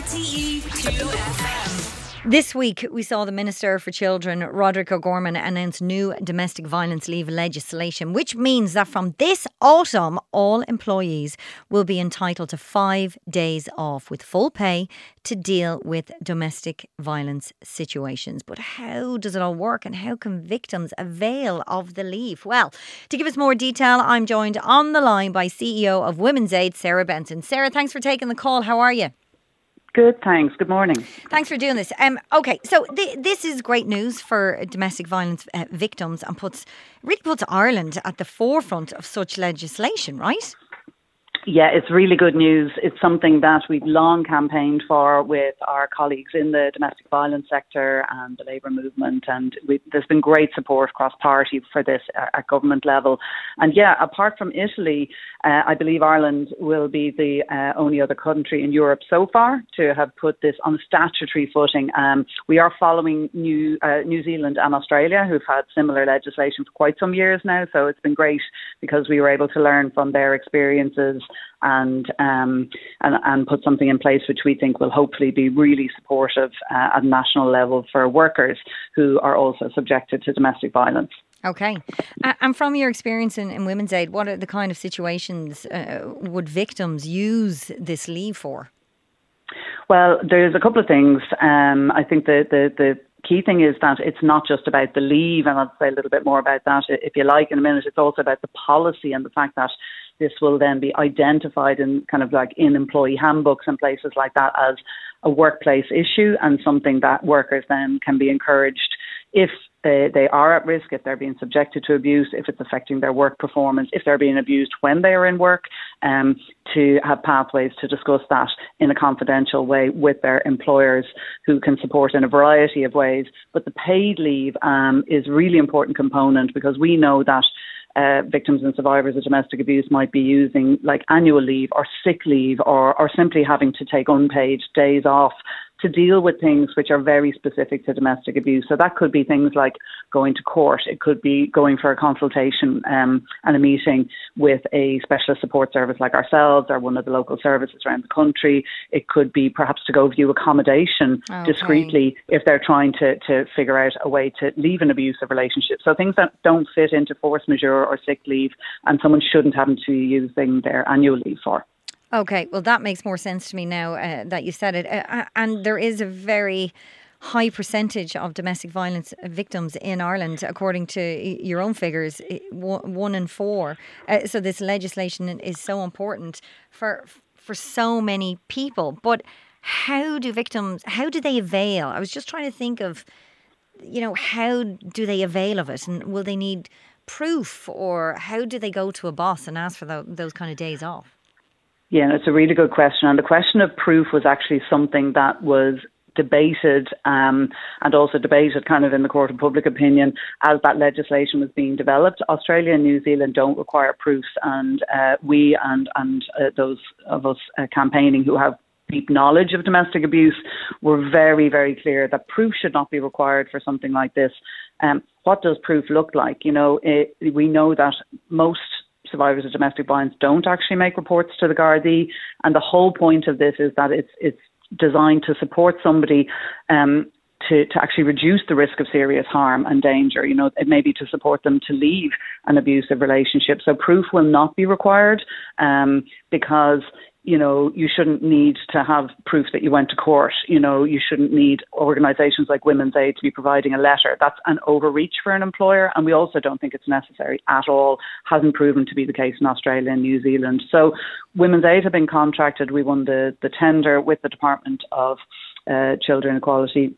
RTE 2FM. This week, we saw the Minister for Children, Roderick O'Gorman, announce new domestic violence leave legislation, which means that from this autumn, all employees will be entitled to 5 days off with full pay to deal with domestic violence situations. But how does it all work, and how can victims avail of the leave? Well, to give us more detail, I'm joined on the line by CEO of Women's Aid, Sarah Benson. Sarah, thanks for taking the call. How are you? Good, thanks. Good morning. Thanks for doing this. Okay, so this is great news for domestic violence victims and really puts Ireland at the forefront of such legislation, right? Yeah, it's really good news. It's something that we've long campaigned for with our colleagues in the domestic violence sector and the labour movement, and there's been great support cross-party for this at government level. And yeah, apart from Italy, I believe Ireland will be the only other country in Europe so far to have put this on a statutory footing. We are following New Zealand and Australia, who've had similar legislation for quite some years now, so it's been great because we were able to learn from their experiences and put something in place which we think will hopefully be really supportive at a national level for workers who are also subjected to domestic violence. Okay. And from your experience in Women's Aid, what are the kind of situations would victims use this leave for? Well, there's a couple of things. I think the key thing is that it's not just about the leave, and I'll say a little bit more about that if you like in a minute. It's also about the policy and the fact that this will then be identified in kind of like in employee handbooks and places like that as a workplace issue, and something that workers then can be encouraged if they are at risk, if they're being subjected to abuse, if it's affecting their work performance, if they're being abused when they are in work, to have pathways to discuss that in a confidential way with their employers, who can support in a variety of ways. But the paid leave is a really important component, because we know that victims and survivors of domestic abuse might be using like annual leave or sick leave or simply having to take unpaid days off to deal with things which are very specific to domestic abuse. So that could be things like going to court. It could be going for a consultation and a meeting with a specialist support service like ourselves or one of the local services around the country. It could be perhaps to go view accommodation discreetly if they're trying to figure out a way to leave an abusive relationship. So things that don't fit into force majeure or sick leave, and someone shouldn't have to be using their annual leave for. Okay, well, that makes more sense to me now that you said it. And there is a very high percentage of domestic violence victims in Ireland, according to your own figures, 1 in 4. So this legislation is so important for so many people. But how do they avail? I was just trying to think of, how do they avail of it? And will they need proof, or how do they go to a boss and ask for those kind of days off? Yeah, it's a really good question. And the question of proof was actually something that was debated and also debated kind of in the court of public opinion as that legislation was being developed. Australia and New Zealand don't require proofs, and we and those of us campaigning who have deep knowledge of domestic abuse were very, very clear that proof should not be required for something like this. What does proof look like? We know that most survivors of domestic violence don't actually make reports to the Gardaí, and the whole point of this is that it's designed to support somebody to actually reduce the risk of serious harm and danger. It may be to support them to leave an abusive relationship. So proof will not be required because you shouldn't need to have proof that you went to court. You shouldn't need organisations like Women's Aid to be providing a letter. That's an overreach for an employer, and we also don't think it's necessary at all. Hasn't proven to be the case in Australia and New Zealand. So Women's Aid have been contracted. We won the tender with the Department of Children Equality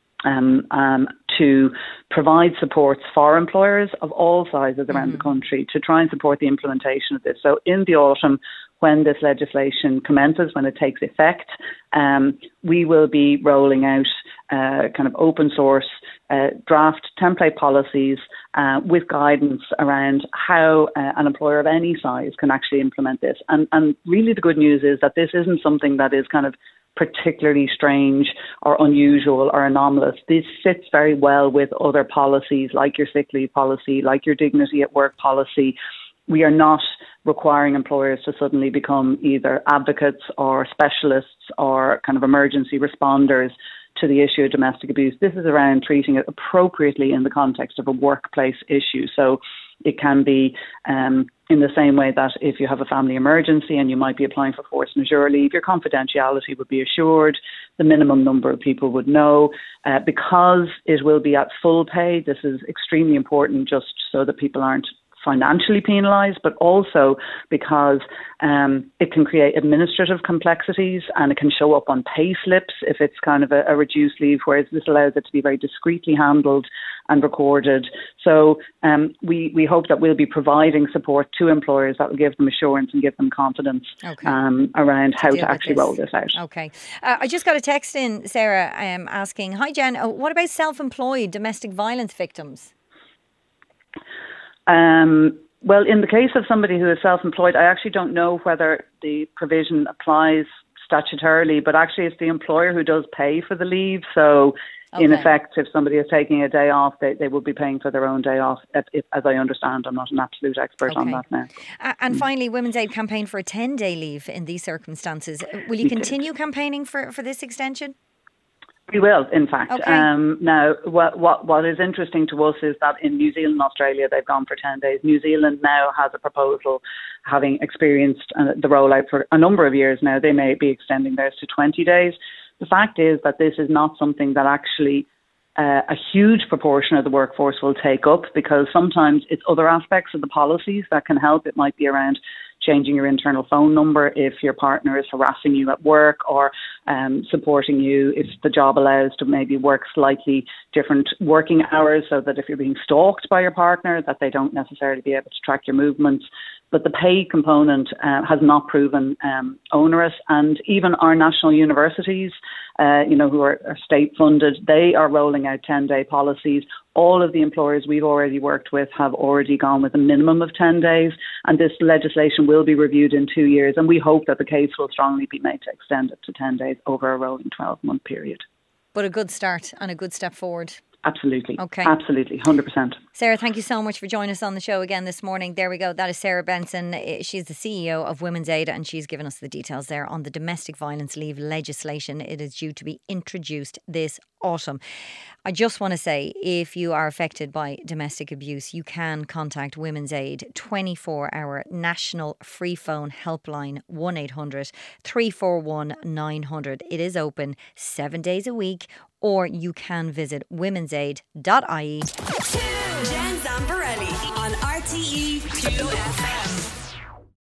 to provide supports for employers of all sizes around the country to try and support the implementation of this. So in the autumn, when this legislation commences, when it takes effect, we will be rolling out kind of open source draft template policies with guidance around how an employer of any size can actually implement this. And really the good news is that this isn't something that is kind of particularly strange or unusual or anomalous. This fits very well with other policies like your sick leave policy, like your dignity at work policy, we are not requiring employers to suddenly become either advocates or specialists or kind of emergency responders to the issue of domestic abuse. This is around treating it appropriately in the context of a workplace issue. So it can be in the same way that if you have a family emergency and you might be applying for force majeure leave, your confidentiality would be assured, the minimum number of people would know. Because it will be at full pay, this is extremely important just so that people aren't financially penalised, but also because it can create administrative complexities and it can show up on pay slips if it's kind of a reduced leave, whereas this allows it to be very discreetly handled and recorded. So we hope that we'll be providing support to employers that will give them assurance and give them confidence around how to actually roll this out. Okay. I just got a text in, Sarah, asking, hi Jen, what about self-employed domestic violence victims? Well, in the case of somebody who is self-employed, I actually don't know whether the provision applies statutorily, but actually it's the employer who does pay for the leave. So in effect, if somebody is taking a day off, they will be paying for their own day off, as I understand. I'm not an absolute expert on that now. And finally, Women's Aid campaign for a 10-day leave in these circumstances. Will you continue campaigning for this extension? We will, in fact. Now, what is interesting to us is that in New Zealand and Australia, they've gone for 10 days. New Zealand now has a proposal, having experienced the rollout for a number of years now. They may be extending theirs to 20 days. The fact is that this is not something that actually a huge proportion of the workforce will take up, because sometimes it's other aspects of the policies that can help. It might be around changing your internal phone number if your partner is harassing you at work, or supporting you if the job allows to maybe work slightly different working hours, so that if you're being stalked by your partner, that they don't necessarily be able to track your movements. But the pay component has not proven onerous, and even our national universities, who are state funded, they are rolling out 10-day policies. All of the employers we've already worked with have already gone with a minimum of 10 days, and this legislation will be reviewed in 2 years, and we hope that the case will strongly be made to extend it to 10 days over a rolling 12-month period. But a good start and a good step forward. Absolutely. Okay. Absolutely. 100%. Sarah, thank you so much for joining us on the show again this morning. There we go. That is Sarah Benson. She's the CEO of Women's Aid, and she's given us the details there on the domestic violence leave legislation. It is due to be introduced this autumn. I just want to say, if you are affected by domestic abuse, you can contact Women's Aid 24-hour national free phone helpline 1-800 341 900. It is open 7 days a week, or you can visit womensaid.ie. Jen Zamparelli on RTE 2 FM.